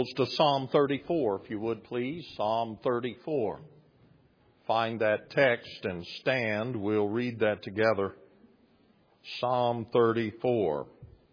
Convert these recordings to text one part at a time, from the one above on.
to Psalm 34, if you would please. Psalm 34. Find that text and stand. We'll read that together. Psalm 34.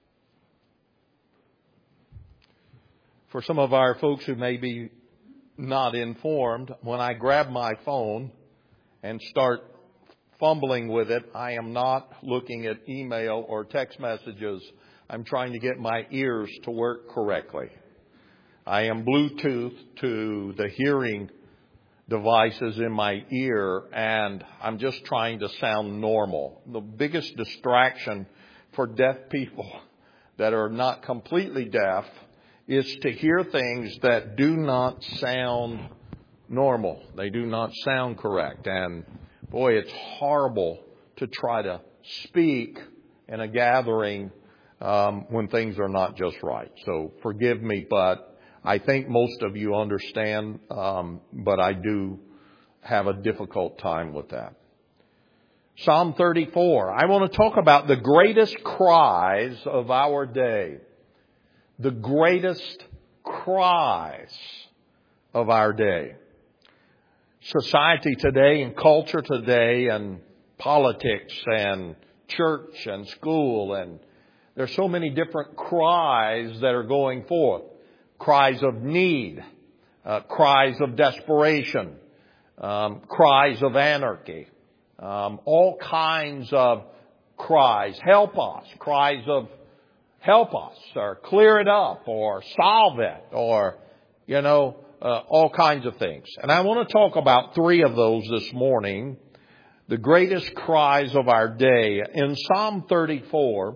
For some of our folks who may be not informed, when I grab my phone and start fumbling with it, I am not looking at email or text messages. I'm trying to get my ears to work correctly. I am Bluetooth to the hearing devices in my ear, and I'm just trying to sound normal. The biggest distraction for deaf people that are not completely deaf is to hear things that do not sound normal. They do not sound correct. And boy, it's horrible to try to speak in a gathering when things are not just right. So forgive me, but I think most of you understand, but I do have a difficult time with that. Psalm 34. I want to talk about the greatest cries of our day. The greatest cries of our day. Society today and culture today and politics and church and school, and there's so many different cries that are going forth. Cries of need, cries of desperation, cries of anarchy, all kinds of cries. Help us, cries of help us, or clear it up, or solve it, or, all kinds of things. And I want to talk about three of those this morning. The greatest cries of our day. In Psalm 34,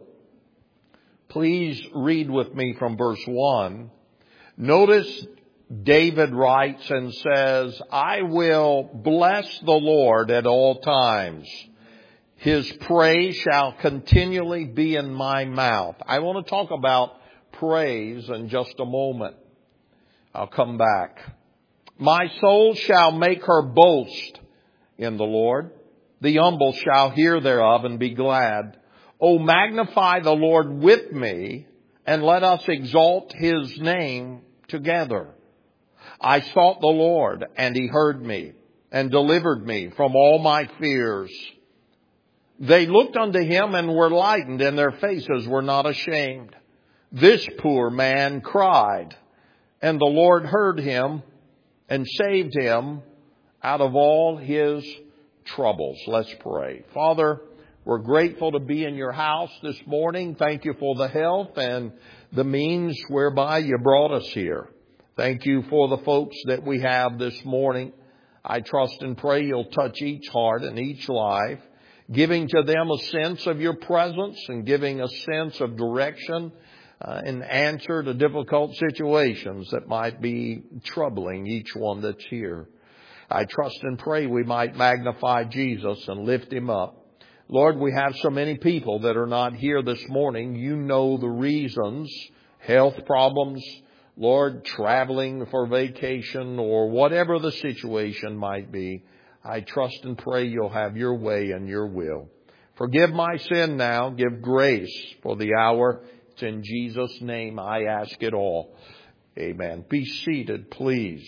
please read with me from verse 1. Notice David writes and says, I will bless the Lord at all times. His praise shall continually be in my mouth. I want to talk about praise in just a moment. I'll come back. My soul shall make her boast in the Lord. The humble shall hear thereof and be glad. O magnify the Lord with me, and let us exalt His name together. I sought the Lord, and He heard me, and delivered me from all my fears. They looked unto Him and were lightened, and their faces were not ashamed. This poor man cried, and the Lord heard him, and saved him out of all his troubles. Let's pray. Father, we're grateful to be in your house this morning. Thank you for the health and the means whereby you brought us here. Thank you for the folks that we have this morning. I trust and pray you'll touch each heart and each life, giving to them a sense of your presence and giving a sense of direction and answer to difficult situations that might be troubling each one that's here. I trust and pray we might magnify Jesus and lift Him up. Lord, we have so many people that are not here this morning. You know the reasons, health problems, Lord, traveling for vacation or whatever the situation might be. I trust and pray you'll have your way and your will. Forgive my sin now. Give grace for the hour. It's in Jesus' name I ask it all. Amen. Be seated, please.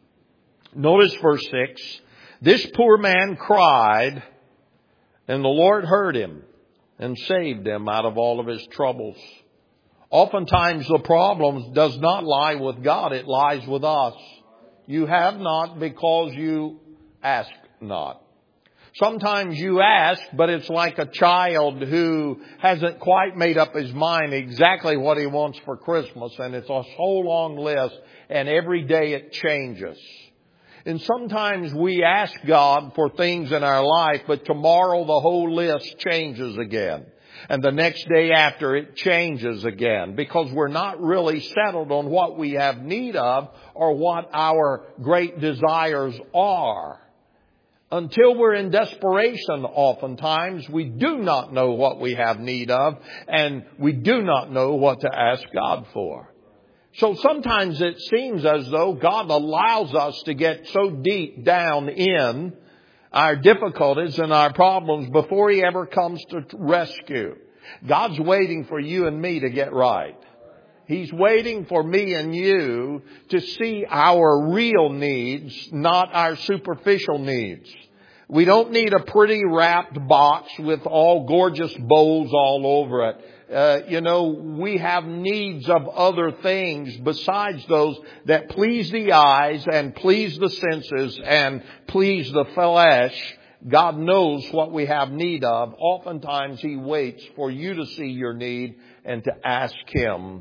Notice verse 6. This poor man cried, and the Lord heard him and saved him out of all of his troubles. Oftentimes the problem does not lie with God, it lies with us. You have not because you ask not. Sometimes you ask, but it's like a child who hasn't quite made up his mind exactly what he wants for Christmas, and it's a whole long list, and every day it changes. And sometimes we ask God for things in our life, but tomorrow the whole list changes again. And the next day after it changes again, because we're not really settled on what we have need of or what our great desires are. Until we're in desperation, oftentimes, we do not know what we have need of, and we do not know what to ask God for. So sometimes it seems as though God allows us to get so deep down in our difficulties and our problems before He ever comes to rescue. God's waiting for you and me to get right. He's waiting for me and you to see our real needs, not our superficial needs. We don't need a pretty wrapped box with all gorgeous bows all over it. We have needs of other things besides those that please the eyes and please the senses and please the flesh. God knows what we have need of. Oftentimes He waits for you to see your need and to ask Him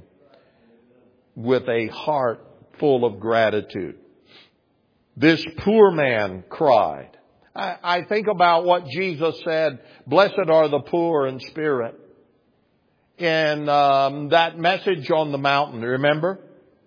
with a heart full of gratitude. This poor man cried. I think about what Jesus said, blessed are the poor in spirit. In that message on the mountain, remember?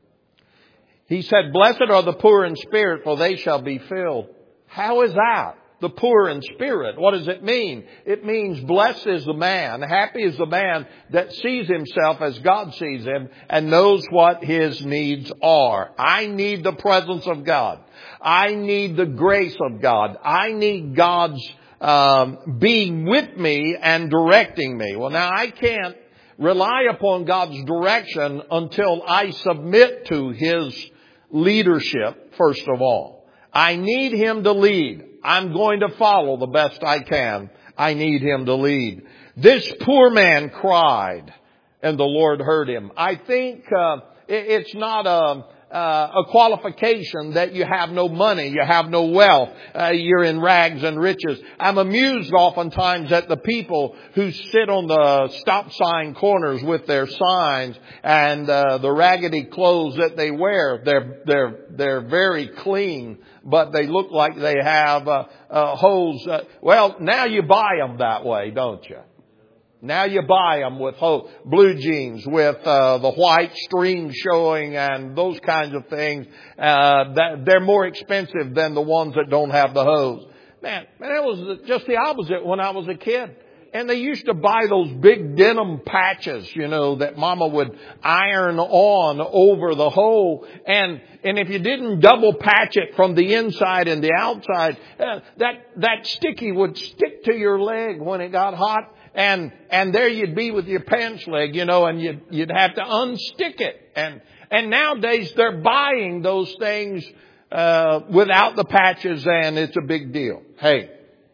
He said, blessed are the poor in spirit, for they shall be filled. How is that? The poor in spirit. What does it mean? It means blessed is the man, happy is the man that sees himself as God sees him and knows what his needs are. I need the presence of God. I need the grace of God. I need God's being with me and directing me. Well, now I can't rely upon God's direction until I submit to His leadership, first of all. I need Him to lead. I'm going to follow the best I can. I need Him to lead. This poor man cried, and the Lord heard him. I think it's not a qualification that you have no money, you have no wealth, you're in rags and riches. I'm amused oftentimes at the people who sit on the stop sign corners with their signs and the raggedy clothes that they wear. They're very clean, but they look like they have hose. Well, now you buy them that way, don't you? Now you buy them with blue jeans with the white string showing and those kinds of things. They're more expensive than the ones that don't have the hose. Man, it was just the opposite when I was a kid. And they used to buy those big denim patches, that Mama would iron on over the hole. And if you didn't double patch it from the inside and the outside, that sticky would stick to your leg when it got hot. And there you'd be with your pants leg, and you'd have to unstick it. And nowadays they're buying those things, without the patches, and it's a big deal. Hey,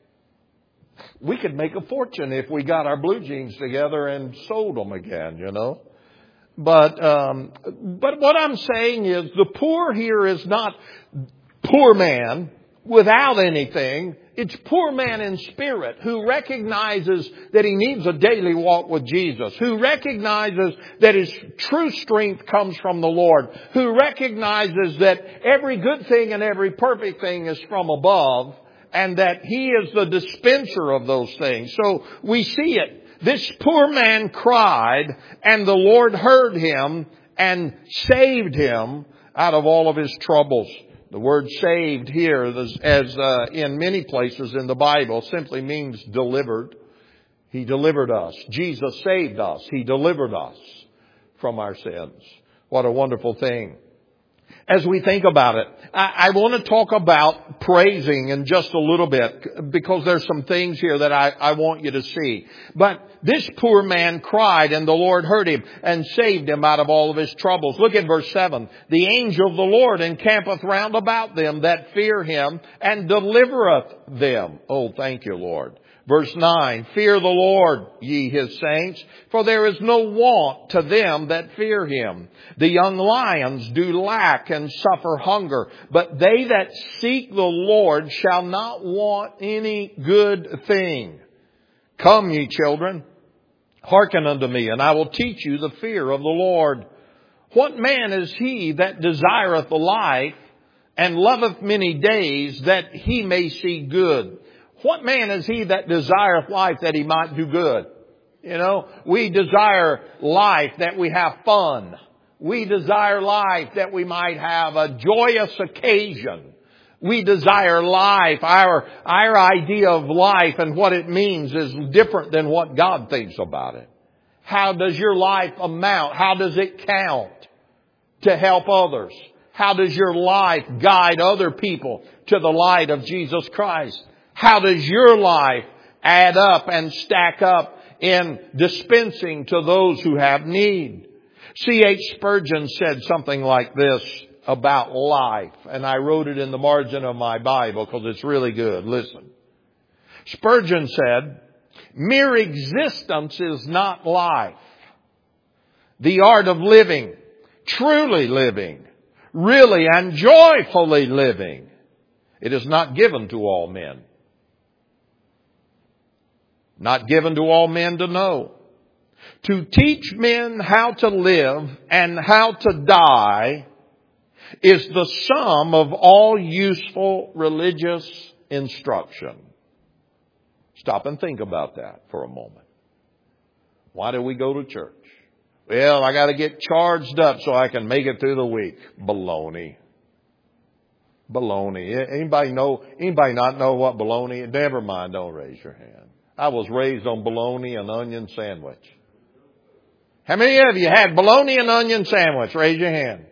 we could make a fortune if we got our blue jeans together and sold them again, But what I'm saying is the poor here is not poor man without anything. It's poor man in spirit who recognizes that he needs a daily walk with Jesus, who recognizes that his true strength comes from the Lord, who recognizes that every good thing and every perfect thing is from above, and that He is the dispenser of those things. So we see it. This poor man cried, and the Lord heard him and saved him out of all of his troubles. The word saved here, as in many places in the Bible, simply means delivered. He delivered us. Jesus saved us. He delivered us from our sins. What a wonderful thing. As we think about it, I want to talk about praising in just a little bit, because there's some things here that I want you to see. But this poor man cried, and the Lord heard him and saved him out of all of his troubles. Look at verse 7. The angel of the Lord encampeth round about them that fear Him, and delivereth them. Oh, thank you, Lord. Verse 9, fear the Lord, ye His saints, for there is no want to them that fear Him. The young lions do lack and suffer hunger, but they that seek the Lord shall not want any good thing. Come, ye children, hearken unto me, and I will teach you the fear of the Lord. What man is he that desireth the life, and loveth many days, that he may see good? What man is he that desireth life that he might do good? We desire life that we have fun. We desire life that we might have a joyous occasion. We desire life. Our idea of life and what it means is different than what God thinks about it. How does your life amount? How does it count to help others? How does your life guide other people to the light of Jesus Christ? How does your life add up and stack up in dispensing to those who have need? C.H. Spurgeon said something like this about life, and I wrote it in the margin of my Bible because it's really good. Listen. Spurgeon said, mere existence is not life. The art of living, truly living, really and joyfully living, it is not given to all men. Not given to all men to know. To teach men how to live and how to die is the sum of all useful religious instruction. Stop and think about that for a moment. Why do we go to church? Well, I got to get charged up so I can make it through the week. Baloney. Baloney. Anybody not know what baloney is? Never mind, don't raise your hand. I was raised on bologna and onion sandwich. How many of you had bologna and onion sandwich? Raise your hand.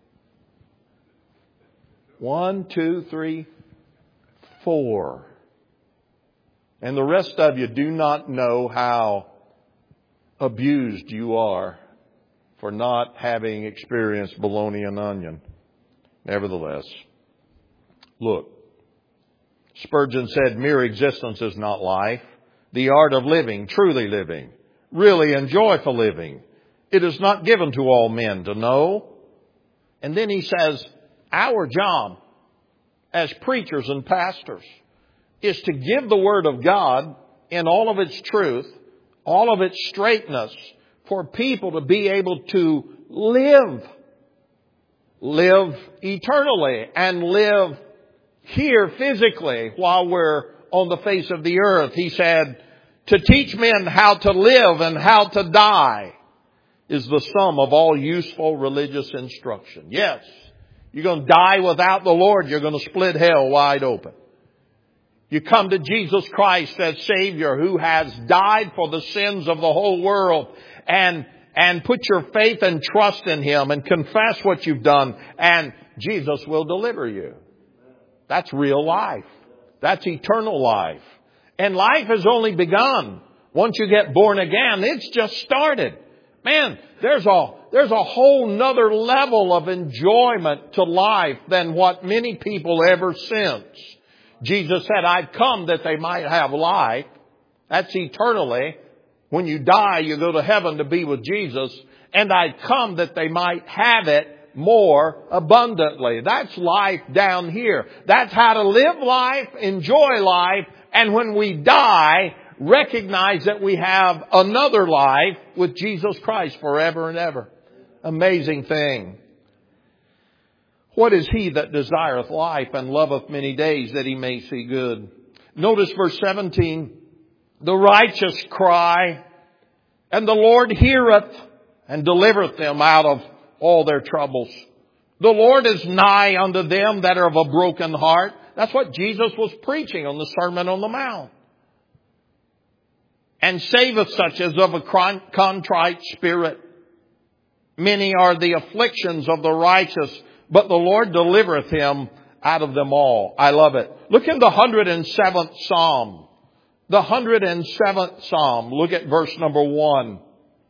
1, 2, 3, 4. And the rest of you do not know how abused you are for not having experienced bologna and onion. Nevertheless, look, Spurgeon said, mere existence is not life. The art of living, truly living, really and joyful living, it is not given to all men to know. And then he says, our job as preachers and pastors is to give the Word of God in all of its truth, all of its straightness, for people to be able to live eternally and live here physically while we're on the face of the earth. He said, to teach men how to live and how to die is the sum of all useful religious instruction. Yes, you're going to die without the Lord. You're going to split hell wide open. You come to Jesus Christ as Savior who has died for the sins of the whole world and put your faith and trust in Him and confess what you've done, and Jesus will deliver you. That's real life. That's eternal life. And life has only begun. Once you get born again, it's just started. Man, there's a whole nother level of enjoyment to life than what many people ever since. Jesus said, I've come that they might have life. That's eternally. When you die, you go to heaven to be with Jesus. And I've come that they might have it more abundantly. That's life down here. That's how to live life, enjoy life, and when we die, recognize that we have another life with Jesus Christ forever and ever. Amazing thing. What is he that desireth life and loveth many days that he may see good? Notice verse 17. The righteous cry, and the Lord heareth and delivereth them out of all their troubles. The Lord is nigh unto them that are of a broken heart. That's what Jesus was preaching on the Sermon on the Mount. And saveth such as of a contrite spirit. Many are the afflictions of the righteous, but the Lord delivereth him out of them all. I love it. Look in the 107th Psalm. The 107th Psalm. Look at verse number 1.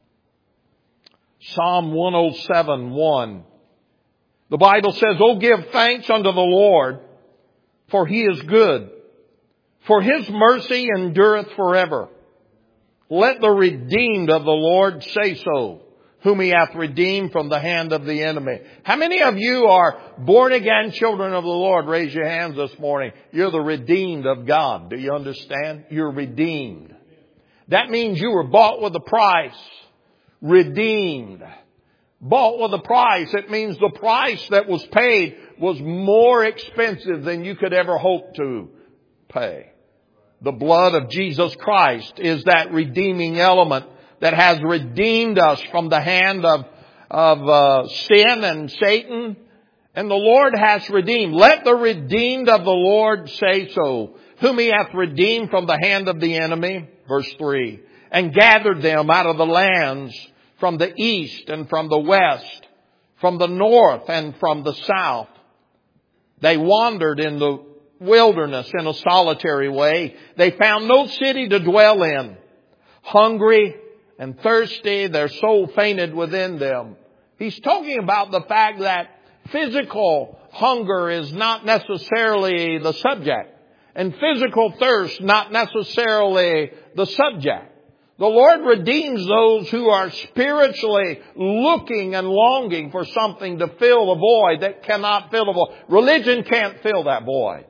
Psalm 107, 1. The Bible says, "O give thanks unto the Lord, for He is good. For His mercy endureth forever. Let the redeemed of the Lord say so, whom He hath redeemed from the hand of the enemy." How many of you are born again children of the Lord? Raise your hands this morning. You're the redeemed of God. Do you understand? You're redeemed. That means you were bought with a price. Redeemed. Bought with a price. It means the price that was paid was more expensive than you could ever hope to pay. The blood of Jesus Christ is that redeeming element that has redeemed us from the hand of sin and Satan. And the Lord has redeemed. Let the redeemed of the Lord say so, whom He hath redeemed from the hand of the enemy. Verse 3. And gathered them out of the lands from the east and from the west, from the north and from the south. They wandered in the wilderness in a solitary way. They found no city to dwell in. Hungry and thirsty, their soul fainted within them. He's talking about the fact that physical hunger is not necessarily the subject, and physical thirst not necessarily the subject. The Lord redeems those who are spiritually looking and longing for something to fill the void that cannot fill the void. Religion can't fill that void.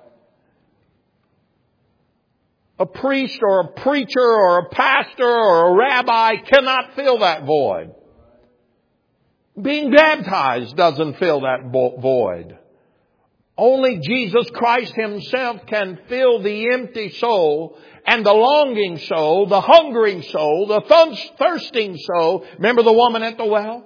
A priest or a preacher or a pastor or a rabbi cannot fill that void. Being baptized doesn't fill that void. Only Jesus Christ Himself can fill the empty soul and the longing soul, the hungering soul, the thirsting soul. Remember the woman at the well?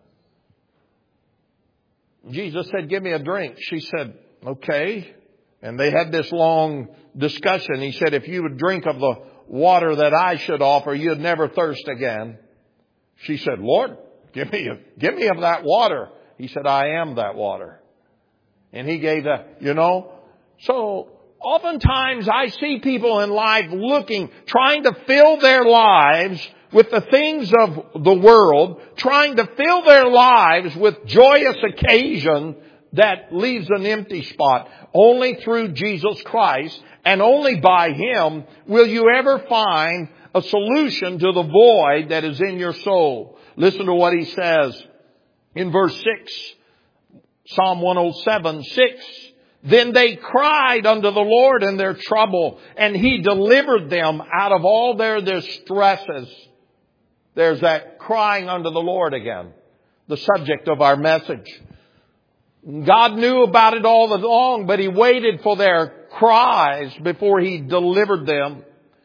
Jesus said, "Give me a drink." She said, "Okay." And they had this long discussion. He said, "If you would drink of the water that I should offer, you'd never thirst again." She said, "Lord, give me of that water." He said, "I am that water." And He gave that, So oftentimes I see people in life trying to fill their lives with the things of the world, trying to fill their lives with joyous occasion that leaves an empty spot. Only through Jesus Christ and only by Him will you ever find a solution to the void that is in your soul. Listen to what He says in verse 6. Psalm 107:6. Then they cried unto the Lord in their trouble, and He delivered them out of all their distresses. There's that crying unto the Lord again, the subject of our message. God knew about it all along, but He waited for their cries before He delivered them.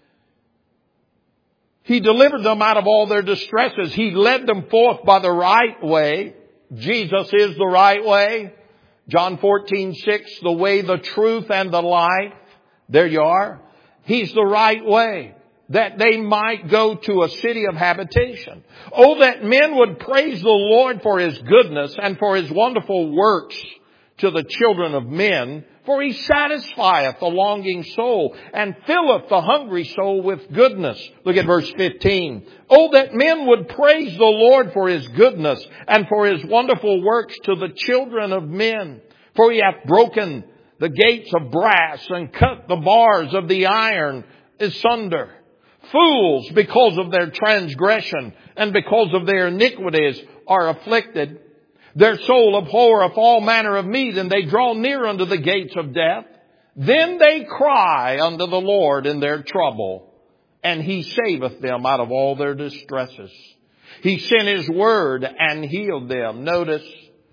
He delivered them out of all their distresses. He led them forth by the right way. Jesus is the right way. John 14:6, the way, the truth, and the life. There you are. He's the right way, that they might go to a city of habitation. Oh, that men would praise the Lord for His goodness and for His wonderful works to the children of men. For He satisfieth the longing soul and filleth the hungry soul with goodness. Look at verse 15. Oh, that men would praise the Lord for His goodness and for His wonderful works to the children of men. For He hath broken the gates of brass and cut the bars of the iron asunder. Fools, because of their transgression and because of their iniquities, are afflicted. Their soul abhorreth all manner of meat, and they draw near unto the gates of death. Then they cry unto the Lord in their trouble, and He saveth them out of all their distresses. He sent His word and healed them. Notice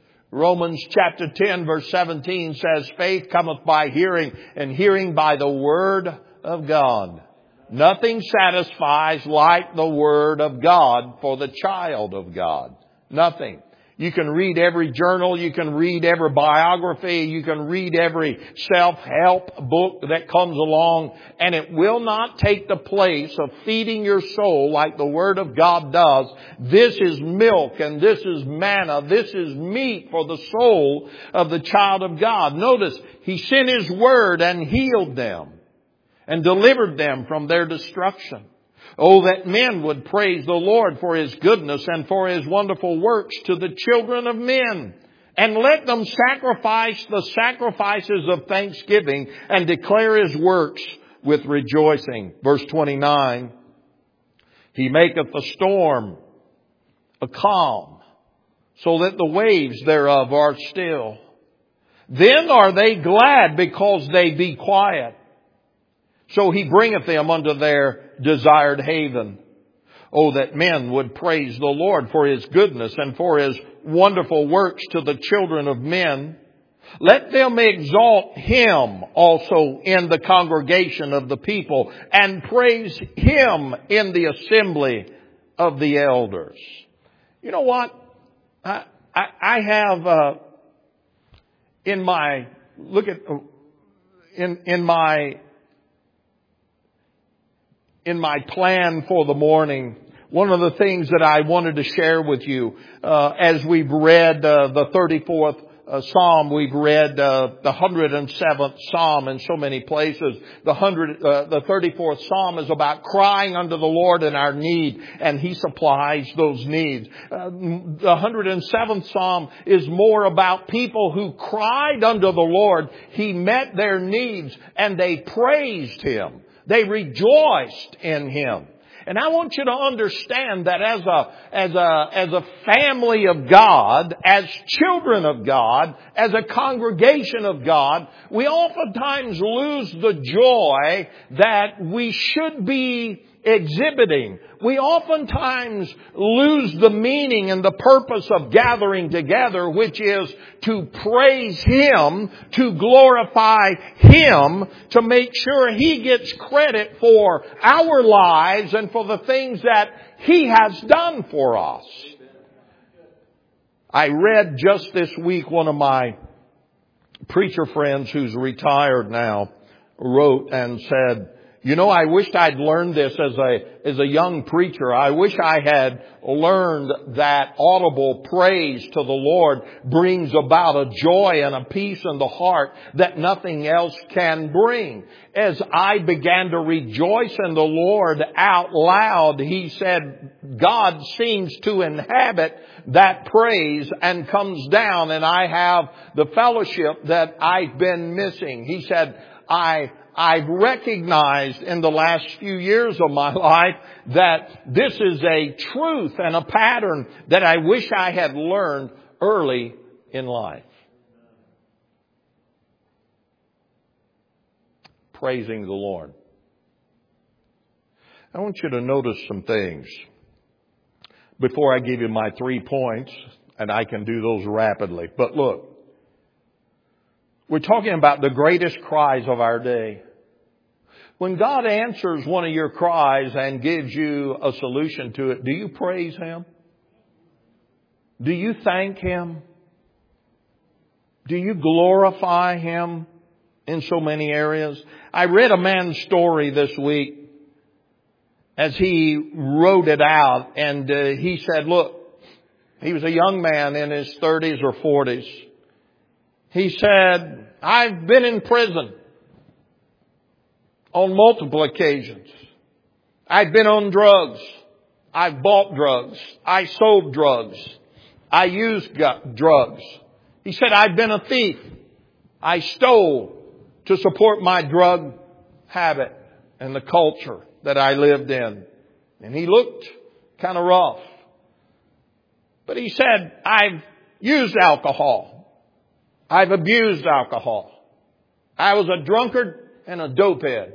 Romans chapter 10 verse 17 says, faith cometh by hearing, and hearing by the word of God. Nothing satisfies like the word of God for the child of God. Nothing. You can read every journal, you can read every biography, you can read every self-help book that comes along, and it will not take the place of feeding your soul like the Word of God does. This is milk and this is manna. This is meat for the soul of the child of God. Notice, He sent His Word and healed them and delivered them from their destruction. Oh, that men would praise the Lord for His goodness and for His wonderful works to the children of men. And let them sacrifice the sacrifices of thanksgiving and declare His works with rejoicing. Verse 29. He maketh the storm a calm, so that the waves thereof are still. Then are they glad because they be quiet. So He bringeth them unto their desired haven. Oh, that men would praise the Lord for His goodness and for His wonderful works to the children of men. Let them exalt Him also in the congregation of the people, and praise Him in the assembly of the elders. You know what? I have in my plan for the morning, one of the things that I wanted to share with you as we've read the 34th psalm we've read, the 107th Psalm in so many places. The 34th Psalm is about crying unto the Lord in our need, and He supplies those needs. The 107th Psalm is more about people who cried unto the Lord. He met their needs, and they praised Him. They rejoiced in Him. And I want you to understand that as a family of God, as children of God, as a congregation of God, we oftentimes lose the joy that we should be exhibiting. We oftentimes lose the meaning and the purpose of gathering together, which is to praise Him, to glorify Him, to make sure He gets credit for our lives and for the things that He has done for us. I read just this week, one of my preacher friends who's retired now wrote and said, you know, I wished I'd learned this as a young preacher. I wish I had learned that audible praise to the Lord brings about a joy and a peace in the heart that nothing else can bring. As I began to rejoice in the Lord out loud, he said, God seems to inhabit that praise and comes down, and I have the fellowship that I've been missing. He said, I've recognized in the last few years of my life that this is a truth and a pattern that I wish I had learned early in life. Praising the Lord. I want you to notice some things before I give you my 3 points, and I can do those rapidly. But look, we're talking about the greatest cries of our day. When God answers one of your cries and gives you a solution to it, do you praise Him? Do you thank Him? Do you glorify Him in so many areas? I read a man's story this week as he wrote it out, and he said, look, he was a young man in his 30s or 40s. He said, I've been in prison on multiple occasions. I've been on drugs. I've bought drugs. I sold drugs. I used drugs. He said, I've been a thief. I stole to support my drug habit and the culture that I lived in. And he looked kind of rough. But he said, I've used alcohol. I've abused alcohol. I was a drunkard and a dopehead.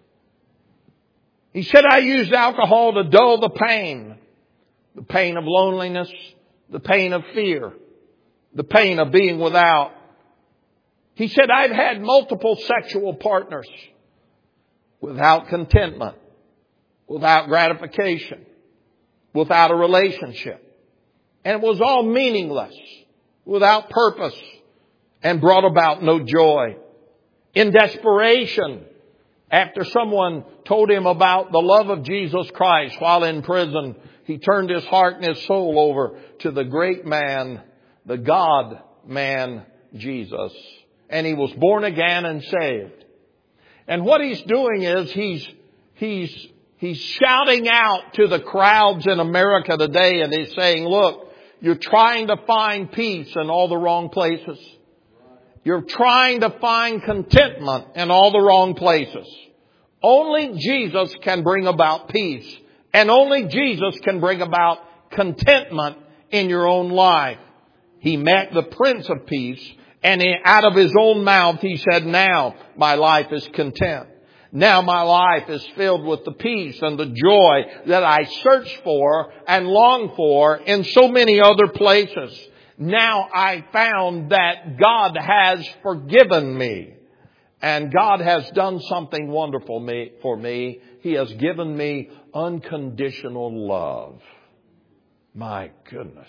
He said, I used alcohol to dull the pain of loneliness, the pain of fear, the pain of being without. He said, I've had multiple sexual partners without contentment, without gratification, without a relationship. And it was all meaningless, without purpose, and brought about no joy. In desperation, after someone told him about the love of Jesus Christ while in prison, he turned his heart and his soul over to the great man, the God man, Jesus. And he was born again and saved. And what he's doing is he's shouting out to the crowds in America today, and he's saying, look, you're trying to find peace in all the wrong places. You're trying to find contentment in all the wrong places. Only Jesus can bring about peace. And only Jesus can bring about contentment in your own life. He met the Prince of Peace, and out of His own mouth He said, now my life is content. Now my life is filled with the peace and the joy that I search for and long for in so many other places. Now I found that God has forgiven me. And God has done something wonderful for me. He has given me unconditional love. My goodness.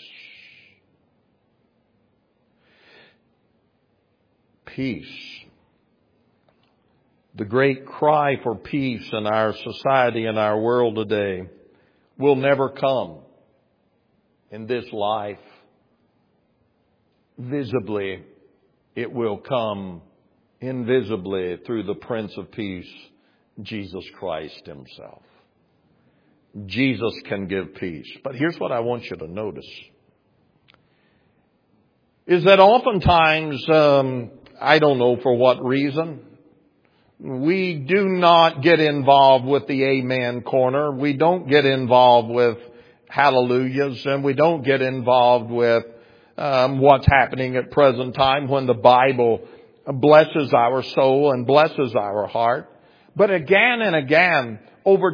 Peace. The great cry for peace in our society and our world today will never come in this life visibly it will come invisibly through the Prince of Peace, Jesus Christ Himself. Jesus can give peace. But here's what I want you to notice. Is that oftentimes, I don't know for what reason, we do not get involved with the amen corner. We don't get involved with hallelujahs, and we don't get involved with what's happening at present time when the Bible blesses our soul and blesses our heart. But again and again, over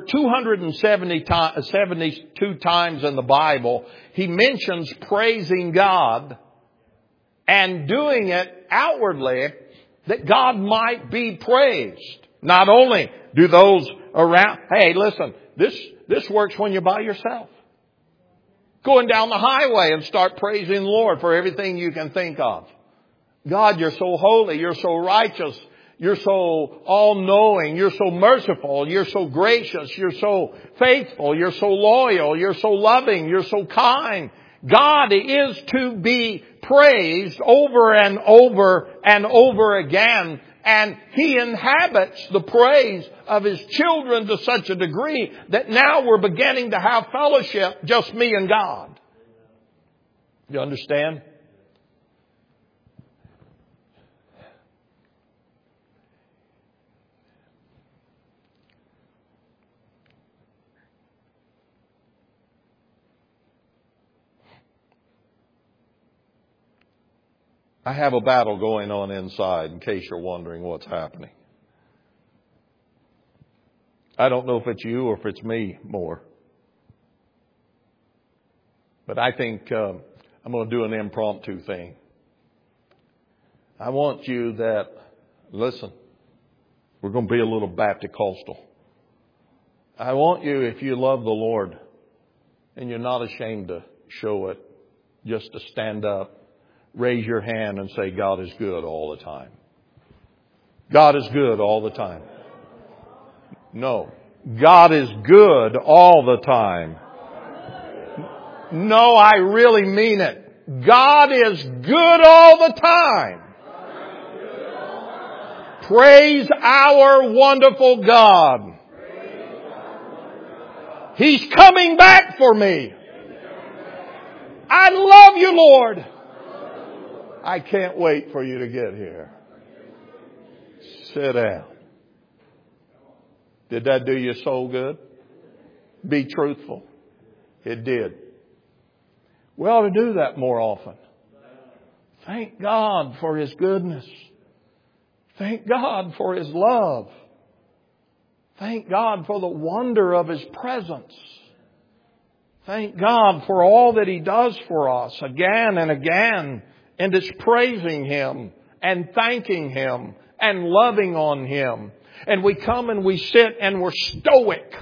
272 times in the Bible, He mentions praising God and doing it outwardly that God might be praised. Not only do those around, hey, listen, this works when you're by yourself. Going down the highway and start praising the Lord for everything you can think of. God, you're so holy, you're so righteous, you're so all-knowing, you're so merciful, you're so gracious, you're so faithful, you're so loyal, you're so loving, you're so kind. God is to be praised over and over and over again. And He inhabits the praise of His children to such a degree that now we're beginning to have fellowship, just me and God. You understand? I have a battle going on inside, in case you're wondering what's happening. I don't know if it's you or if it's me more. But I think I'm going to do an impromptu thing. I want you that, listen, we're going to be a little Baptist-coastal. I want you, if you love the Lord and you're not ashamed to show it, just to stand up. Raise your hand and say, God is good all the time. God is good all the time. No. God is good all the time. No, I really mean it. God is good all the time. Praise our wonderful God. He's coming back for me. I love you, Lord. I can't wait for you to get here. Sit down. Did that do your soul good? Be truthful. It did. We ought to do that more often. Thank God for His goodness. Thank God for His love. Thank God for the wonder of His presence. Thank God for all that He does for us again and again. And it's praising Him and thanking Him and loving on Him. And we come and we sit and we're stoic.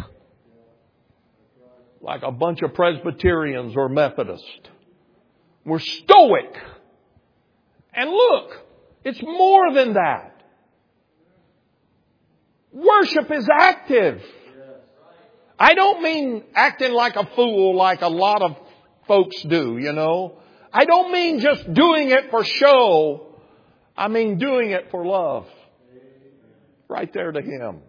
Like a bunch of Presbyterians or Methodists. We're stoic. And look, it's more than that. Worship is active. I don't mean acting like a fool like a lot of folks do, you know. I don't mean just doing it for show. I mean doing it for love. Right there to Him.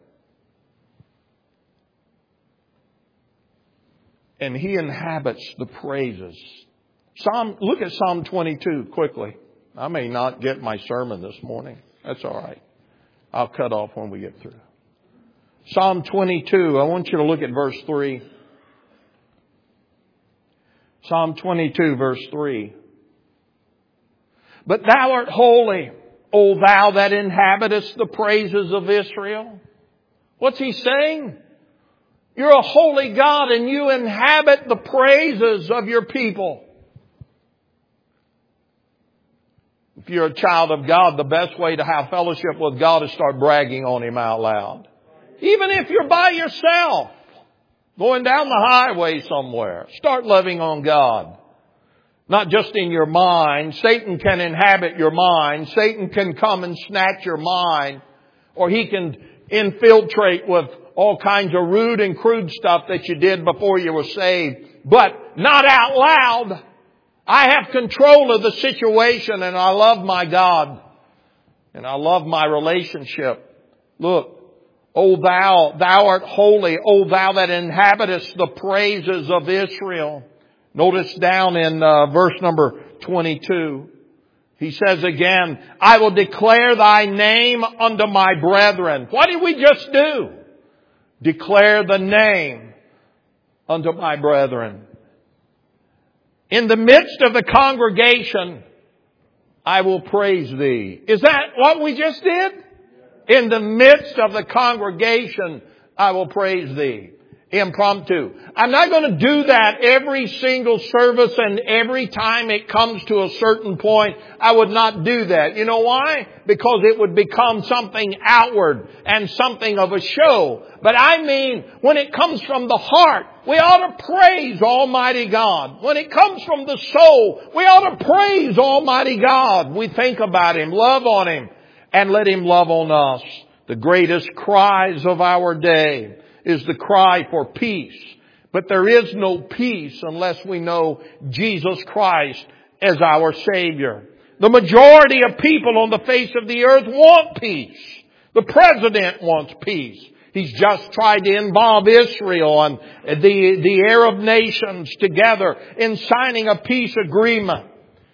And He inhabits the praises. Look at Psalm 22 quickly. I may not get my sermon this morning. That's all right. I'll cut off when we get through. Psalm 22. I want you to look at verse 3. Psalm 22, verse 3. But thou art holy, O thou that inhabitest the praises of Israel. What's he saying? You're a holy God and you inhabit the praises of your people. If you're a child of God, the best way to have fellowship with God is start bragging on Him out loud. Even if you're by yourself. Going down the highway somewhere. Start loving on God. Not just in your mind. Satan can inhabit your mind. Satan can come and snatch your mind. Or he can infiltrate with all kinds of rude and crude stuff that you did before you were saved. But not out loud. I have control of the situation and I love my God. And I love my relationship. Look, O thou art holy, O thou that inhabitest the praises of Israel. Notice down in verse number 22. He says again, I will declare thy name unto my brethren. What did we just do? Declare the name unto my brethren. In the midst of the congregation, I will praise thee. Is that what we just did? In the midst of the congregation, I will praise thee. Impromptu. I'm not going to do that every single service and every time it comes to a certain point. I would not do that. You know why? Because it would become something outward and something of a show. But I mean, when it comes from the heart, we ought to praise Almighty God. When it comes from the soul, we ought to praise Almighty God. We think about Him, love on Him, and let Him love on us. The greatest cries of our day is the cry for peace. But there is no peace unless we know Jesus Christ as our Savior. The majority of people on the face of the earth want peace. The President wants peace. He's just tried to involve Israel and the Arab nations together in signing a peace agreement.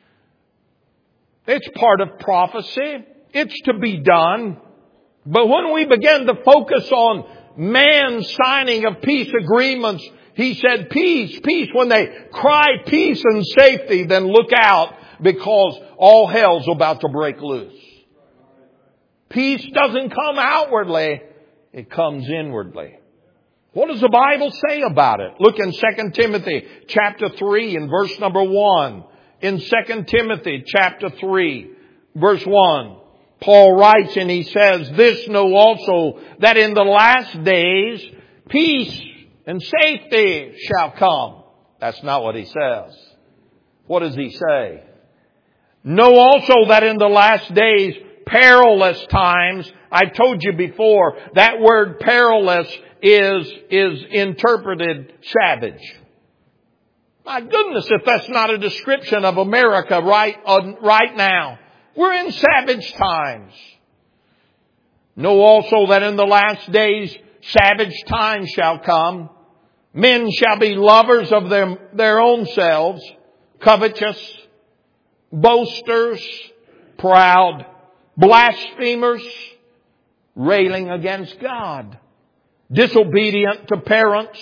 It's part of prophecy. It's to be done. But when we begin to focus on man's signing of peace agreements, he said, peace, peace. When they cry peace and safety, then look out because all hell's about to break loose. Peace doesn't come outwardly. It comes inwardly. What does the Bible say about it? Look in 2 Timothy chapter 3 and verse number 1. In 2 Timothy chapter 3, verse 1. Paul writes and he says, this know also that in the last days peace and safety shall come. That's not what he says. What does he say? Know also that in the last days perilous times. I told you before that word perilous is interpreted savage. My goodness, if that's not a description of America right now. We're in savage times. Know also that in the last days savage times shall come. Men shall be lovers of their own selves, covetous, boasters, proud, blasphemers, railing against God, disobedient to parents.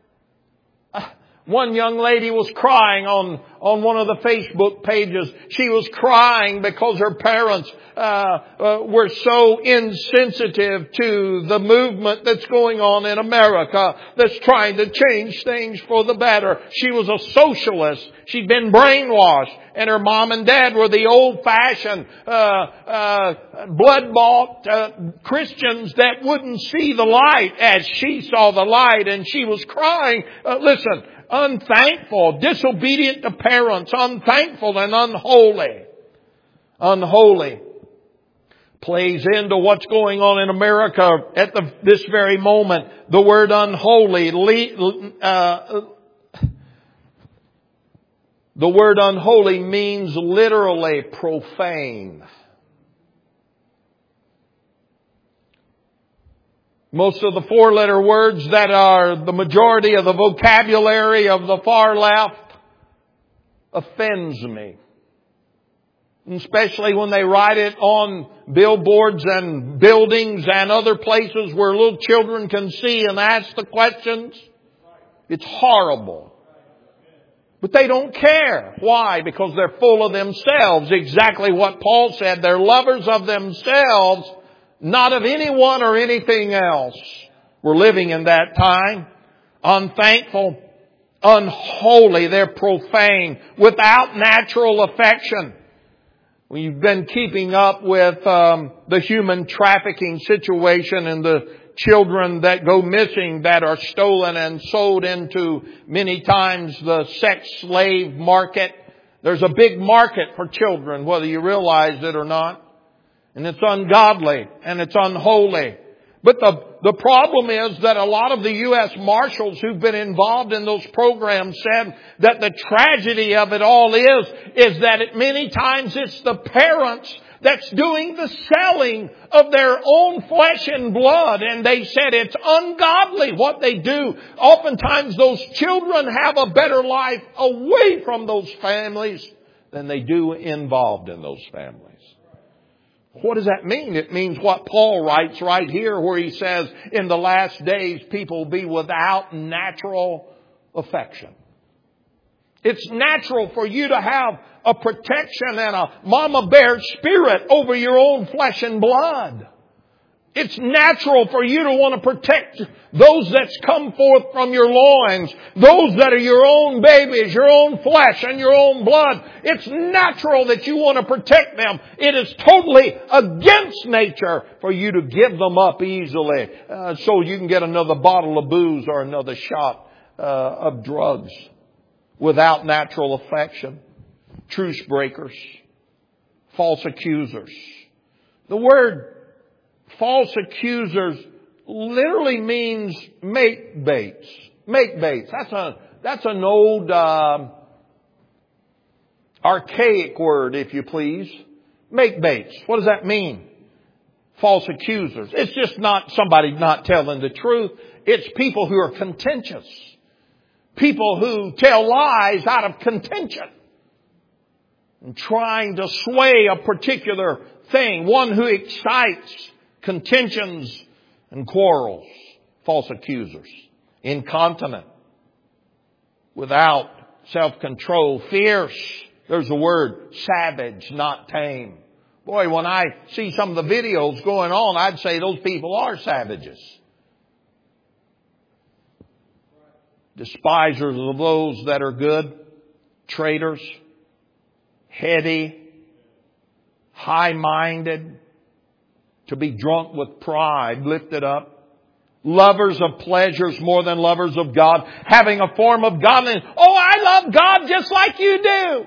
One young lady was crying on one of the Facebook pages. She was crying because her parents were so insensitive to the movement that's going on in America that's trying to change things for the better. She was a socialist. She'd been brainwashed. And her mom and dad were the old-fashioned, blood-bought Christians that wouldn't see the light as she saw the light. And she was crying. Listen, unthankful, disobedient to parents, unthankful and unholy. Unholy. Plays into what's going on in America at this very moment. The word unholy, the word unholy means literally profane. Most of the four-letter words that are the majority of the vocabulary of the far left offends me. Especially when they write it on billboards and buildings and other places where little children can see and ask the questions. It's horrible. But they don't care. Why? Because they're full of themselves. Exactly what Paul said. They're lovers of themselves, not of anyone or anything else. We're living in that time. Unthankful, unholy, they're profane, without natural affection. We've been keeping up with the human trafficking situation and the children that go missing that are stolen and sold into many times the sex slave market. There's a big market for children, whether you realize it or not. And it's ungodly and it's unholy. But the problem is that a lot of the U.S. Marshals who've been involved in those programs said that the tragedy of it all is that many times it's the parents that's doing the selling of their own flesh and blood. And they said it's ungodly what they do. Oftentimes those children have a better life away from those families than they do involved in those families. What does that mean? It means what Paul writes right here where he says, in the last days people will be without natural affection. It's natural for you to have a protection and a mama bear spirit over your own flesh and blood. It's natural for you to want to protect those that's come forth from your loins, those that are your own babies, your own flesh and your own blood. It's natural that you want to protect them. It is totally against nature for you to give them up easily so you can get another bottle of booze or another shot of drugs without natural affection. Truce breakers, false accusers. The word false accusers literally means make baits. Make baits. That's an old archaic word, if you please. Make baits. What does that mean? False accusers. It's just not somebody not telling the truth. It's people who are contentious. People who tell lies out of contention. And trying to sway a particular thing. One who excites contentions and quarrels. False accusers. Incontinent. Without self-control. Fierce. There's the word. Savage, not tame. Boy, when I see some of the videos going on, I'd say those people are savages. Despisers of those that are good. Traitors. Heady. High-minded. To be drunk with pride, lifted up. Lovers of pleasures more than lovers of God. Having a form of godliness. Oh, I love God just like you do.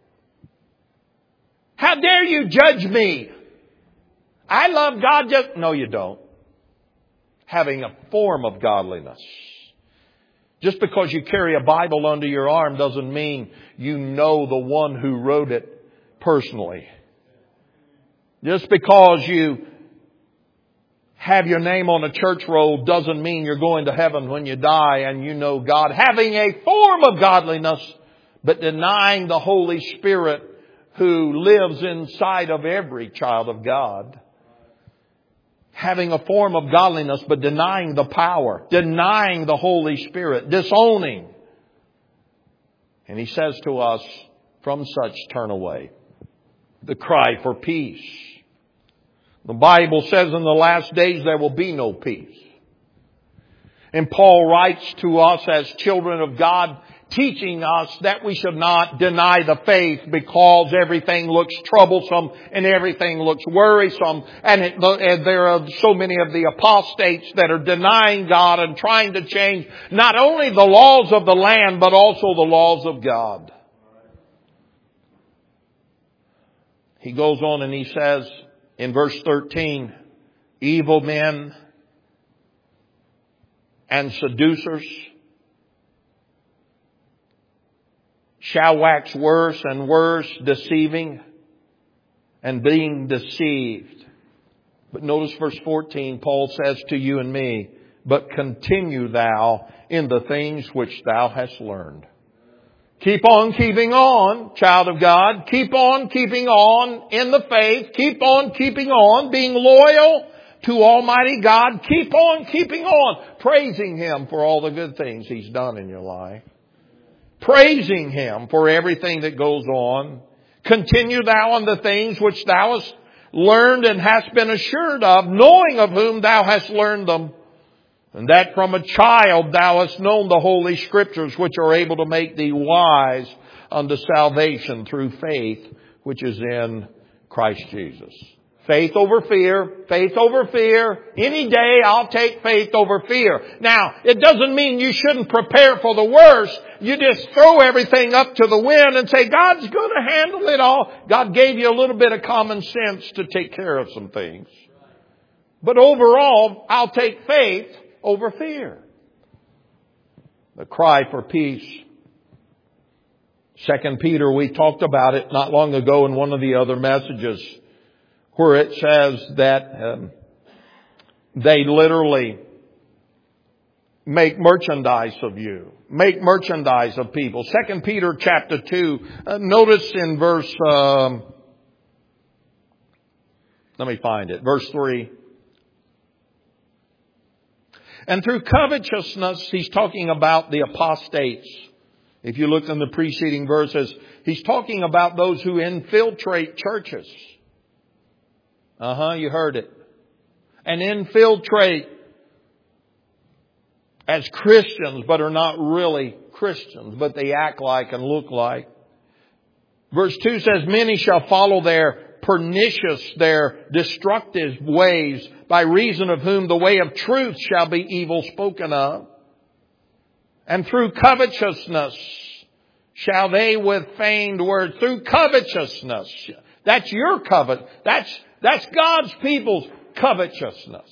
How dare you judge me? I love God just... No, you don't. Having a form of godliness. Just because you carry a Bible under your arm doesn't mean you know the one who wrote it personally. Just because you have your name on a church roll doesn't mean you're going to heaven when you die and you know God. Having a form of godliness, but denying the Holy Spirit who lives inside of every child of God. Having a form of godliness, but denying the power, denying the Holy Spirit, disowning. And he says to us, from such turn away. The cry for peace. The Bible says in the last days there will be no peace. And Paul writes to us as children of God, teaching us that we should not deny the faith because everything looks troublesome and everything looks worrisome. And there are so many of the apostates that are denying God and trying to change not only the laws of the land, but also the laws of God. He goes on and he says in verse 13, evil men and seducers shall wax worse and worse, deceiving and being deceived. But notice verse 14, Paul says to you and me, but continue thou in the things which thou hast learned. Keep on keeping on, child of God. Keep on keeping on in the faith. Keep on keeping on, being loyal to Almighty God. Keep on keeping on, praising Him for all the good things He's done in your life. Praising Him for everything that goes on. Continue thou in the things which thou hast learned and hast been assured of, knowing of whom thou hast learned them. And that from a child thou hast known the Holy Scriptures, which are able to make thee wise unto salvation through faith, which is in Christ Jesus. Faith over fear. Faith over fear. Any day I'll take faith over fear. Now, it doesn't mean you shouldn't prepare for the worst. You just throw everything up to the wind and say, God's going to handle it all. God gave you a little bit of common sense to take care of some things. But overall, I'll take faith over fear. The cry for peace. 2 Peter, we talked about it not long ago in one of the other messages. where it says that they literally make merchandise of you. Make merchandise of people. 2 Peter chapter 2. Notice in verse, let me find it. Verse 3. And through covetousness, he's talking about the apostates. If you look in the preceding verses, he's talking about those who infiltrate churches. You heard it. And infiltrate as Christians, but are not really Christians, but they act like and look like. Verse 2 says, many shall follow their pernicious, their destructive ways, by reason of whom the way of truth shall be evil spoken of. And through covetousness shall they with feigned words, through covetousness, that's your covet, that's God's people's covetousness.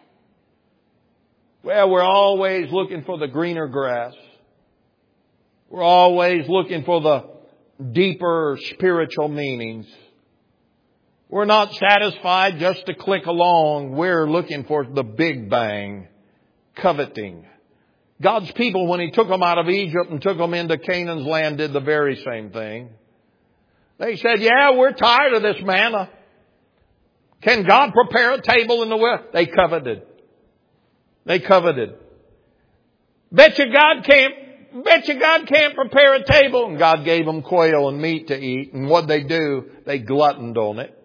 Well, we're always looking for the greener grass. We're always looking for the deeper spiritual meanings. We're not satisfied just to click along. We're looking for the big bang, coveting. God's people, when He took them out of Egypt and took them into Canaan's land, did the very same thing. They said, yeah, we're tired of this manna. Can God prepare a table in the well? They coveted. They coveted. Bet you God can't prepare a table. And God gave them quail and meat to eat. And what they do, they gluttoned on it.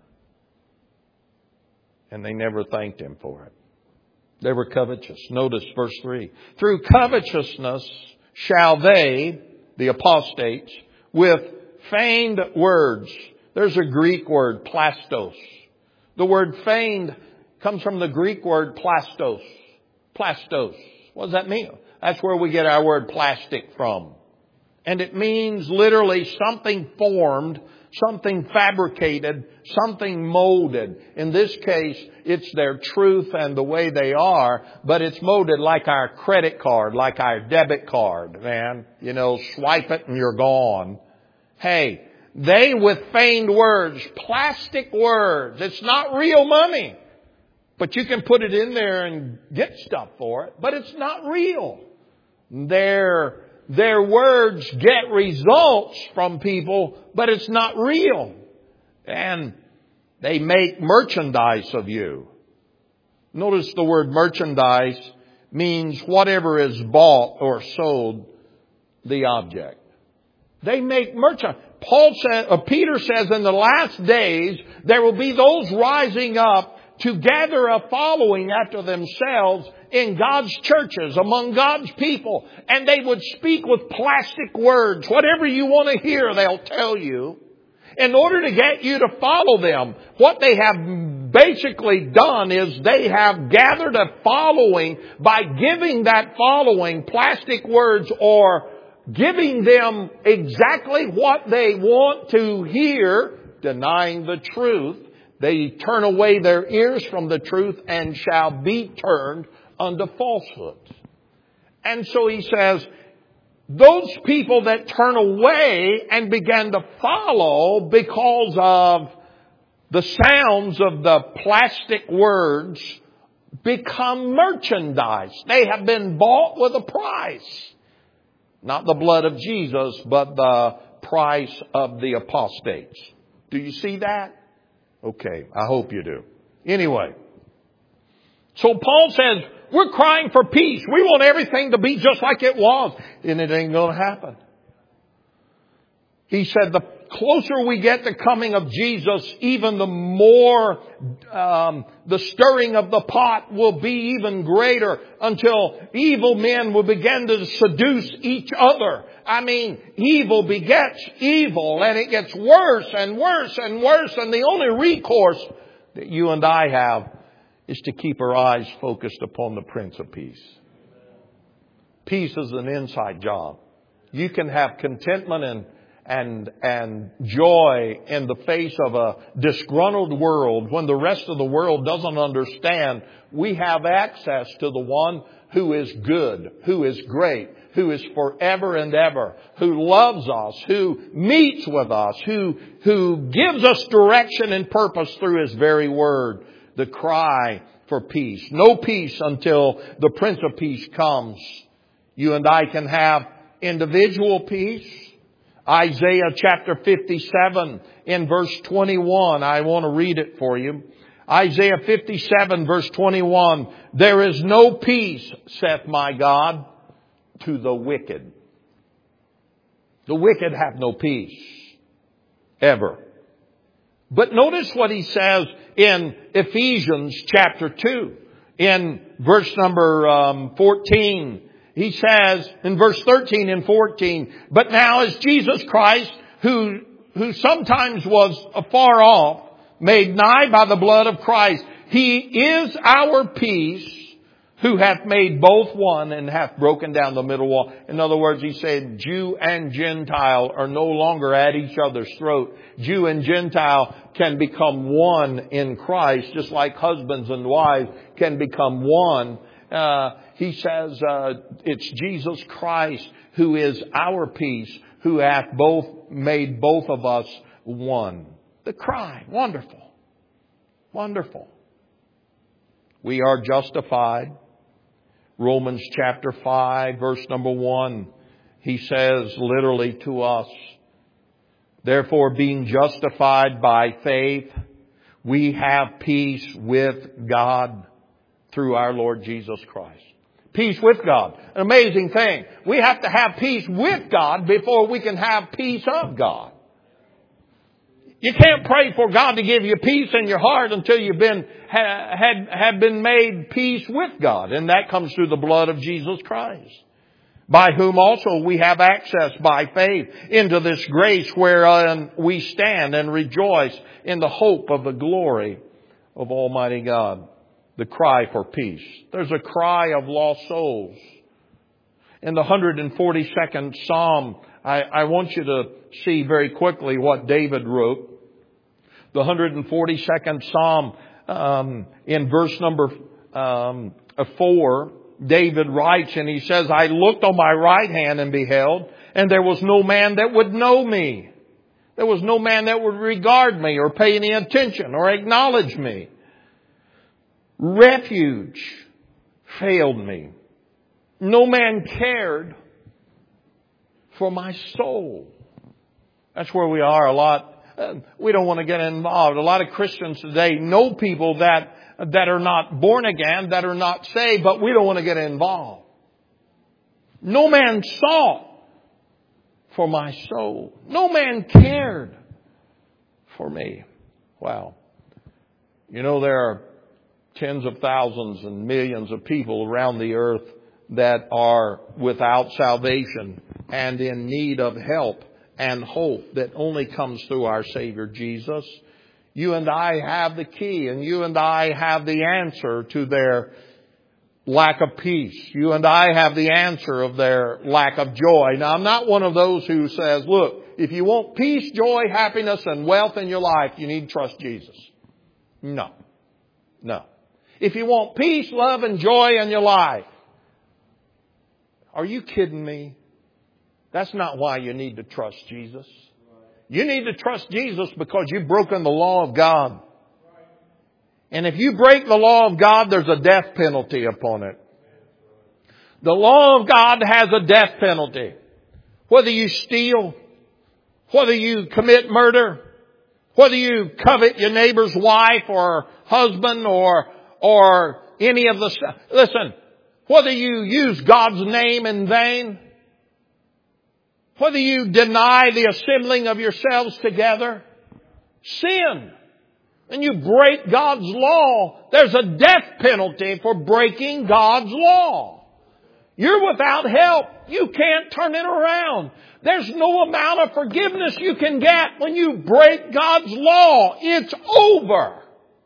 And they never thanked Him for it. They were covetous. Notice verse 3. Through covetousness shall they, the apostates, with feigned words. There's a Greek word, plastos. The word feigned comes from the Greek word plastos. Plastos. What does that mean? That's where we get our word plastic from. And it means literally something formed, something fabricated, something molded. In this case, it's their truth and the way they are, but it's molded like our credit card, like our debit card, man. You know, swipe it and you're gone. Hey, they with feigned words, plastic words. It's not real money. But you can put it in there and get stuff for it. But it's not real. Their words get results from people, but it's not real. And they make merchandise of you. Notice the word merchandise means whatever is bought or sold, the object. They make merchandise. Peter says in the last days, there will be those rising up to gather a following after themselves in God's churches, among God's people. And they would speak with plastic words. Whatever you want to hear, they'll tell you. In order to get you to follow them, what they have basically done is they have gathered a following by giving that following plastic words or giving them exactly what they want to hear, denying the truth. They turn away their ears from the truth and shall be turned unto falsehood. And so he says, those people that turn away and begin to follow because of the sounds of the plastic words become merchandise. They have been bought with a price. Not the blood of Jesus, but the price of the apostates. Do you see that? Okay, I hope you do. Anyway, so Paul says, we're crying for peace. We want everything to be just like it was. And it ain't going to happen. He said the closer we get to coming of Jesus, even the more the stirring of the pot will be even greater until evil men will begin to seduce each other. I mean, evil begets evil, and it gets worse and worse and worse. And the only recourse that you and I have is to keep our eyes focused upon the Prince of Peace. Peace is an inside job. You can have contentment and joy in the face of a disgruntled world, when the rest of the world doesn't understand, we have access to the one who is good, who is great, who is forever and ever, who loves us, who meets with us, who gives us direction and purpose through His very word. The cry for peace. No peace until the Prince of Peace comes. You and I can have individual peace. Isaiah chapter 57 in verse 21. I want to read it for you. Isaiah 57 verse 21. There is no peace, saith my God, to the wicked. The wicked have no peace. Ever. But notice what he says in Ephesians chapter 2. In verse number 14. He says in verse 13 and 14, but now as Jesus Christ, who sometimes was afar off, made nigh by the blood of Christ, He is our peace, who hath made both one and hath broken down the middle wall. In other words, he said Jew and Gentile are no longer at each other's throat. Jew and Gentile can become one in Christ, just like husbands and wives can become one. He says it's Jesus Christ who is our peace, who hath made both of us one. The cry, wonderful, wonderful. We are justified. Romans chapter 5 verse number 1. He says literally to us, therefore being justified by faith, we have peace with God through our Lord Jesus Christ. Peace with God. An amazing thing. We have to have peace with God before we can have peace of God. You can't pray for God to give you peace in your heart until you've have been made peace with God. And that comes through the blood of Jesus Christ, by whom also we have access by faith into this grace wherein we stand and rejoice in the hope of the glory of Almighty God. The cry for peace. There's a cry of lost souls. In the 142nd Psalm, I want you to see very quickly what David wrote. The 142nd Psalm, in verse number 4, David writes, and he says, I looked on my right hand and beheld, and there was no man that would know me. There was no man that would regard me or pay any attention or acknowledge me. Refuge failed me. No man cared for my soul. That's where we are a lot. We don't want to get involved. A lot of Christians today know people that are not born again, that are not saved, but we don't want to get involved. No man sought for my soul. No man cared for me. Wow. You know, there are tens of thousands and millions of people around the earth that are without salvation and in need of help and hope that only comes through our Savior Jesus. You and I have the key, and you and I have the answer to their lack of peace. You and I have the answer of their lack of joy. Now, I'm not one of those who says, look, if you want peace, joy, happiness, and wealth in your life, you need to trust Jesus. No. If you want peace, love, and joy in your life, are you kidding me? That's not why you need to trust Jesus. You need to trust Jesus because you've broken the law of God. And if you break the law of God, there's a death penalty upon it. The law of God has a death penalty. Whether you steal, whether you commit murder, whether you covet your neighbor's wife or husband or any of the stuff. Listen, whether you use God's name in vain, whether you deny the assembling of yourselves together, sin, and you break God's law, there's a death penalty for breaking God's law. You're without help. You can't turn it around. There's no amount of forgiveness you can get when you break God's law. It's over.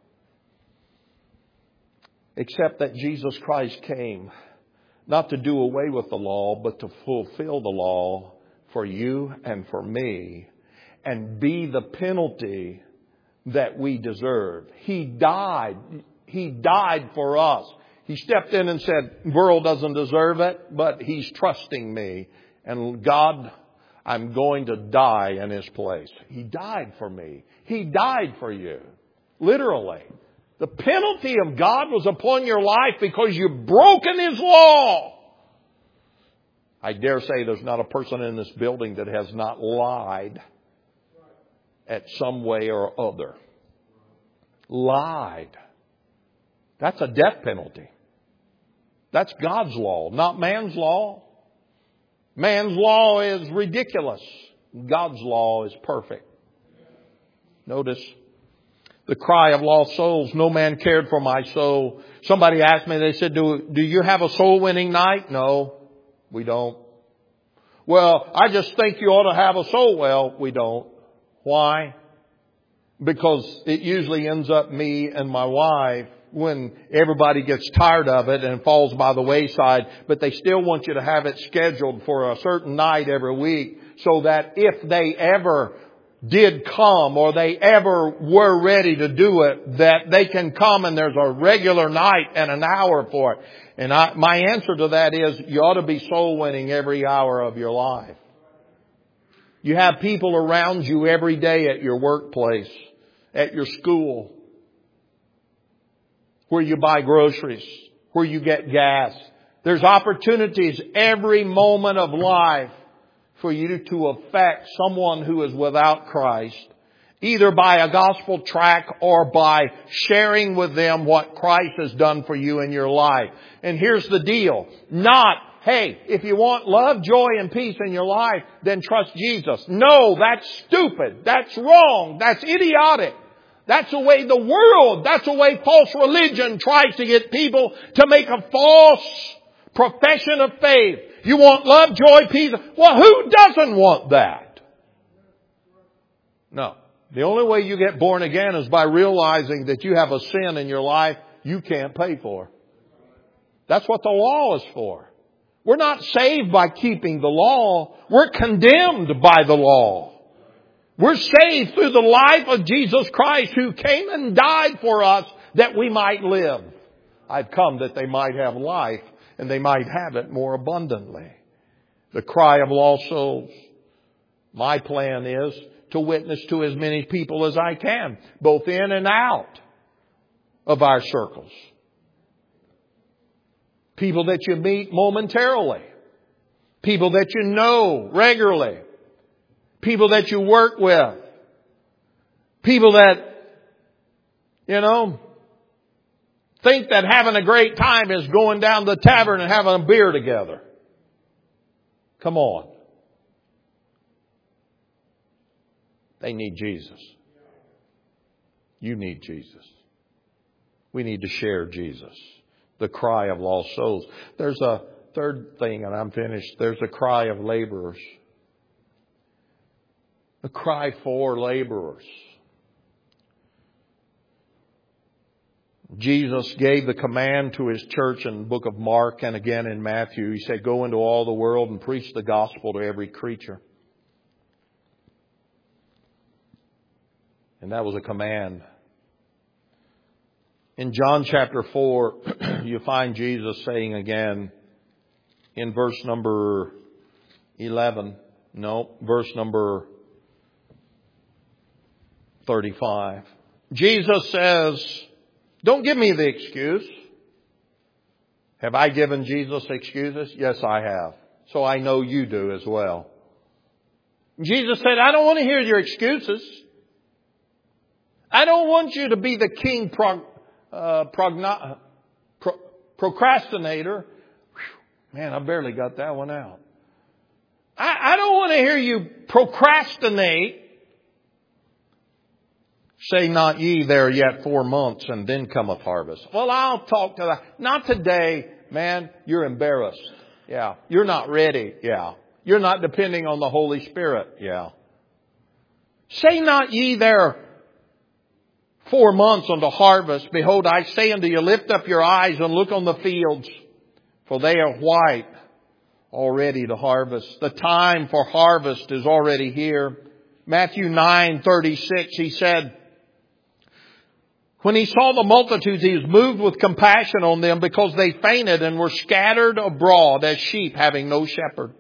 Except that Jesus Christ came not to do away with the law, but to fulfill the law for you and for me and be the penalty that we deserve. He died. He died for us. He stepped in and said, the world doesn't deserve it, but He's trusting me. And God, I'm going to die in His place. He died for me. He died for you. Literally. The penalty of God was upon your life because you've broken His law. I dare say there's not a person in this building that has not lied at some way or other. Lied. That's a death penalty. That's God's law, not man's law. Man's law is ridiculous. God's law is perfect. Notice the cry of lost souls. No man cared for my soul. Somebody asked me, they said, do you have a soul winning night? No, we don't. Well, I just think you ought to have a soul. Well, we don't. Why? Because it usually ends up me and my wife when everybody gets tired of it and falls by the wayside, but they still want you to have it scheduled for a certain night every week so that if they ever did come or they ever were ready to do it, that they can come and there's a regular night and an hour for it. And my answer to that is you ought to be soul winning every hour of your life. You have people around you every day at your workplace, at your school, where you buy groceries, where you get gas. There's opportunities every moment of life for you to affect someone who is without Christ, either by a gospel tract or by sharing with them what Christ has done for you in your life. And here's the deal. Not, hey, if you want love, joy, and peace in your life, then trust Jesus. No, that's stupid. That's wrong. That's idiotic. That's the way the world, that's the way false religion tries to get people to make a false profession of faith. You want love, joy, peace. Well, who doesn't want that? No. The only way you get born again is by realizing that you have a sin in your life you can't pay for. That's what the law is for. We're not saved by keeping the law. We're condemned by the law. We're saved through the life of Jesus Christ who came and died for us that we might live. I've come that they might have life and they might have it more abundantly. The cry of lost souls. My plan is to witness to as many people as I can, both in and out of our circles. People that you meet momentarily. People that you know regularly. People that you work with. People that, think that having a great time is going down to the tavern and having a beer together. Come on. They need Jesus. You need Jesus. We need to share Jesus. The cry of lost souls. There's a third thing, and I'm finished. There's a cry of laborers. A cry for laborers. Jesus gave the command to His church in the book of Mark and again in Matthew. He said, go into all the world and preach the gospel to every creature. And that was a command. In John chapter 4, you find Jesus saying again in verse number 11, verse number 35. Jesus says, don't give me the excuse. Have I given Jesus excuses? Yes, I have. So I know you do as well. Jesus said, I don't want to hear your excuses. I don't want you to be the king procrastinator. Whew, man, I barely got that one out. I don't want to hear you procrastinate. Say not ye, there are yet 4 months, and then cometh harvest. Well, I'll talk to that. Not today, man. You're embarrassed. Yeah. You're not ready. Yeah. You're not depending on the Holy Spirit. Yeah. Say not ye, there are 4 months unto harvest. Behold, I say unto you, lift up your eyes and look on the fields, for they are white already to harvest. The time for harvest is already here. Matthew 9:36, He said, when He saw the multitudes, He was moved with compassion on them because they fainted and were scattered abroad as sheep having no shepherd.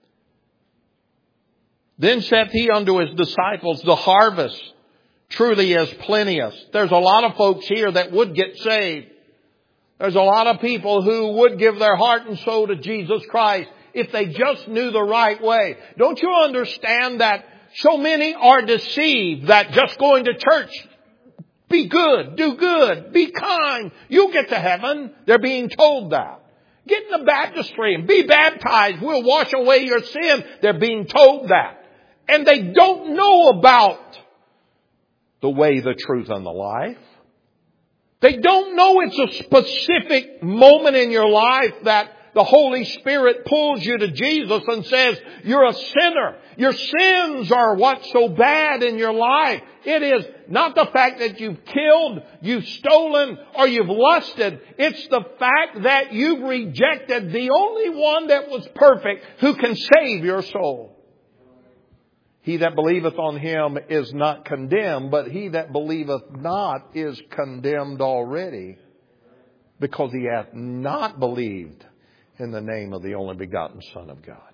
Then saith He unto His disciples, the harvest truly is plenteous. There's a lot of folks here that would get saved. There's a lot of people who would give their heart and soul to Jesus Christ if they just knew the right way. Don't you understand that so many are deceived that just going to church, be good, do good, be kind, you'll get to heaven. They're being told that. Get in the baptistry and be baptized. We'll wash away your sin. They're being told that. And they don't know about the way, the truth, and the life. They don't know it's a specific moment in your life that the Holy Spirit pulls you to Jesus and says, you're a sinner. Your sins are what's so bad in your life. It is not the fact that you've killed, you've stolen, or you've lusted. It's the fact that you've rejected the only one that was perfect who can save your soul. He that believeth on Him is not condemned, but he that believeth not is condemned already, because he hath not believed in the name of the only begotten Son of God.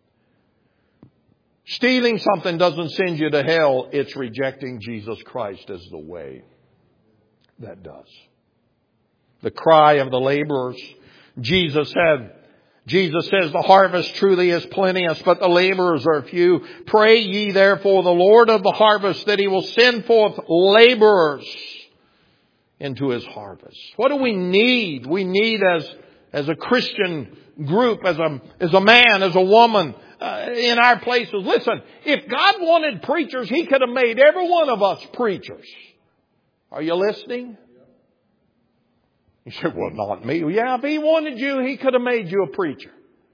Stealing something doesn't send you to hell. It's rejecting Jesus Christ as the way that does. The cry of the laborers. Jesus says, the harvest truly is plenteous, but the laborers are few. Pray ye therefore the Lord of the harvest that He will send forth laborers into His harvest. What do we need? We need as a Christian group, as a man, as a woman, in our places. Listen, if God wanted preachers, He could have made every one of us preachers. Are you listening? You said, well, not me. Yeah, if He wanted you, He could have made you a preacher.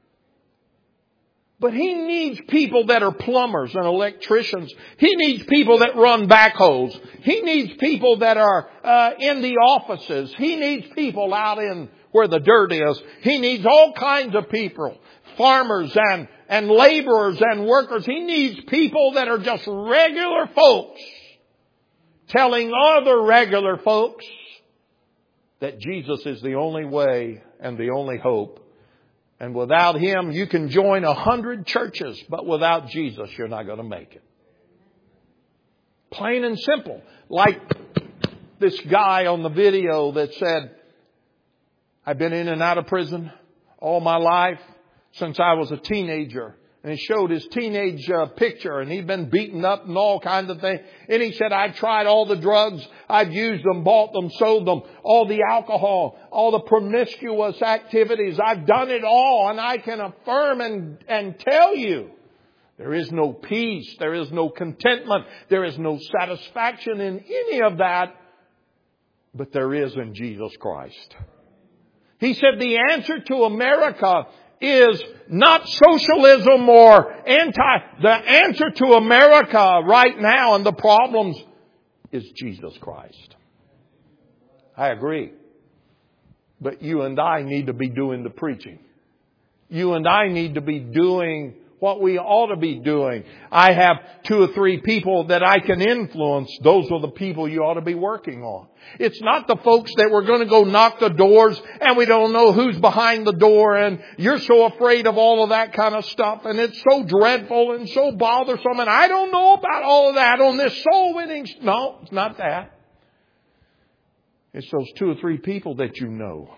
But He needs people that are plumbers and electricians. He needs people that run backhoes. He needs people that are in the offices. He needs people out in where the dirt is. He needs all kinds of people. Farmers and laborers and workers. He needs people that are just regular folks telling other regular folks that Jesus is the only way and the only hope. And without Him, you can join 100 churches, but without Jesus, you're not going to make it. Plain and simple. Like this guy on the video that said, I've been in and out of prison all my life since I was a teenager. And he showed his teenage picture, and he'd been beaten up and all kinds of things. And he said, I've tried all the drugs. I've used them, bought them, sold them, all the alcohol, all the promiscuous activities. I've done it all, and I can affirm and tell you, there is no peace. There is no contentment. There is no satisfaction in any of that. But there is in Jesus Christ. He said the answer to America is not socialism or the answer to America right now and the problems is Jesus Christ. I agree. But you and I need to be doing the preaching. You and I need to be doing what we ought to be doing. I have 2 or 3 people that I can influence. Those are the people you ought to be working on. It's not the folks that we're going to go knock the doors and we don't know who's behind the door and you're so afraid of all of that kind of stuff and it's so dreadful and so bothersome and I don't know about all of that on this soul winning. No, it's not that. It's those 2 or 3 people that you know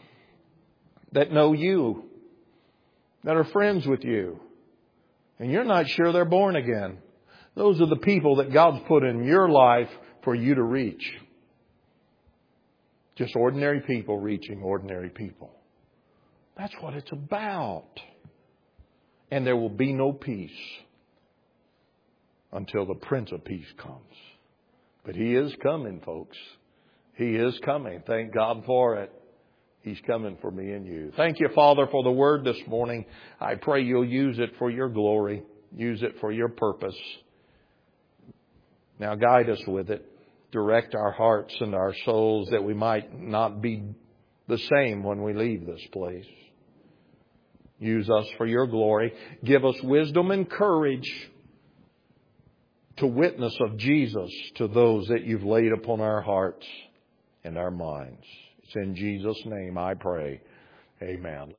you, that are friends with you. And you're not sure they're born again. Those are the people that God's put in your life for you to reach. Just ordinary people reaching ordinary people. That's what it's about. And there will be no peace until the Prince of Peace comes. But He is coming, folks. He is coming. Thank God for it. He's coming for me and you. Thank you, Father, for the word this morning. I pray you'll use it for your glory. Use it for your purpose. Now guide us with it. Direct our hearts and our souls that we might not be the same when we leave this place. Use us for your glory. Give us wisdom and courage to witness of Jesus to those that you've laid upon our hearts and our minds. It's in Jesus' name I pray. Amen.